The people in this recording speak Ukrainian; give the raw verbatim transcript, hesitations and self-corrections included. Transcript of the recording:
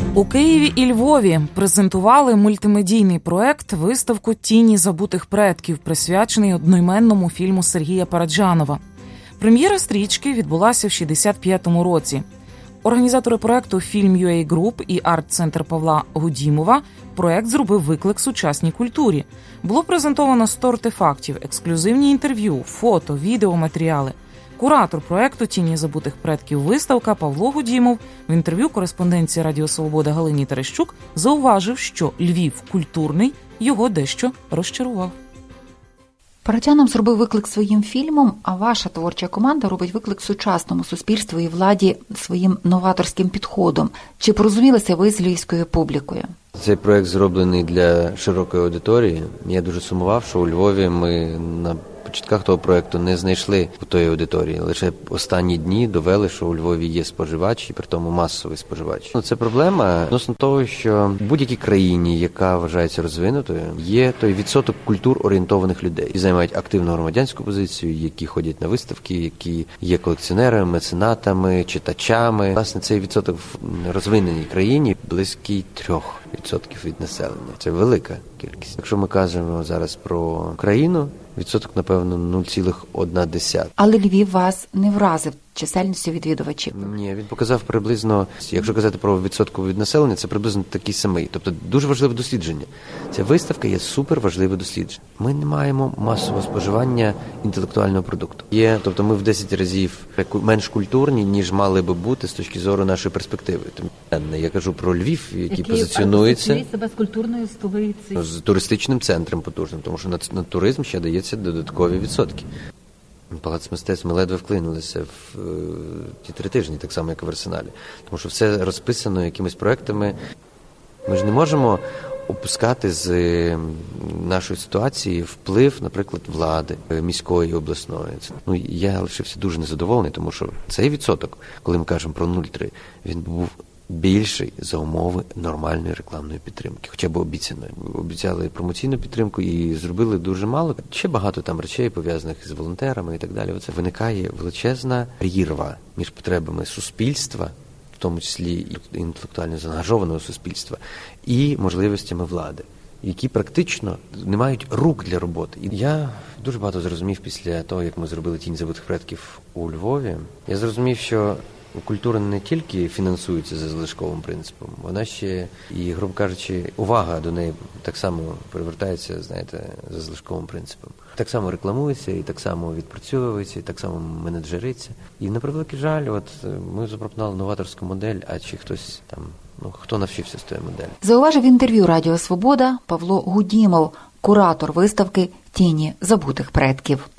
У Києві і Львові презентували мультимедійний проект «Виставку «Тіні забутих предків», присвячений одноіменному фільму Сергія Параджанова. Прем'єра стрічки відбулася в шістдесят п'ятому році. Організатори проекту Film.ua Group і арт-центр Павла Гудімова проект зробив виклик сучасній культурі. Було презентовано сто артефактів, ексклюзивні інтерв'ю, фото, відеоматеріали. Куратор проекту «Тіні забутих предків» виставка Павло Гудімов в інтерв'ю кореспонденції Радіо Свобода Галині Терещук зауважив, що Львів культурний його дещо розчарував. Параджанов зробив виклик своїм фільмом, а ваша творча команда робить виклик сучасному суспільству і владі своїм новаторським підходом. Чи порозумілися ви з львівською публікою? Цей проект зроблений для широкої аудиторії. Я дуже сумував, що у Львові ми на початках того проекту не знайшли у тої аудиторії. Лише останні дні довели, що у Львові є споживач, і при тому масовий споживач. Ну, це проблема відносно того, що в будь-якій країні, яка вважається розвинутою, є той відсоток культур орієнтованих людей, які займають активну громадянську позицію, які ходять на виставки, які є колекціонерами, меценатами, читачами. Власне, цей відсоток в розвиненій країні близький трьох відсотків від населення. Це велика кількість. Якщо ми кажемо зараз про країну, відсоток, напевно, нуль цілих одна десята. Але Львів вас не вразив чисельністю відвідувачів? Ні, він показав приблизно, якщо казати про відсотку від населення, це приблизно такий самий. Тобто дуже важливе дослідження. Ця виставка є супер важливе дослідження. Ми не маємо масового споживання інтелектуального продукту. Є, тобто ми в десять разів менш культурні, ніж мали би бути з точки зору нашої перспективи. Тому я кажу про Львів, який, який позиціонується себе з культурною столицею, з туристичним центром потужним, тому що на, на туризм ще дається додаткові відсотки. Палац мистецтв ми ледве вклинулися в е, ті три тижні, так само, як і в Арсеналі. Тому що все розписано якимись проектами. Ми ж не можемо опускати з е, нашої ситуації вплив, наприклад, влади е, міської, обласної. Ну, я лишився дуже незадоволений, тому що цей відсоток, коли ми кажемо про нуль цілих три, він був більший за умови нормальної рекламної підтримки. Хоча б обіцяної. Обіцяли промоційну підтримку і зробили дуже мало. Ще багато там речей, пов'язаних з волонтерами і так далі. Оце виникає величезна прірва між потребами суспільства, в тому числі і інтелектуально заангажованого суспільства, і можливостями влади, які практично не мають рук для роботи. І я дуже багато зрозумів після того, як ми зробили «Тінь забутих предків» у Львові. Я зрозумів, що культура не тільки фінансується за залишковим принципом, вона ще, і, грубо кажучи, увага до неї так само привертається, знаєте, за залишковим принципом. Так само рекламується, і так само відпрацьовується, і так само менеджериться. І, на превеликий жаль, от ми запропонували новаторську модель, а чи хтось там, ну, хто навчився з тої моделі. Зауважив в інтерв'ю Радіо Свобода Павло Гудімов, куратор виставки «Тіні забутих предків».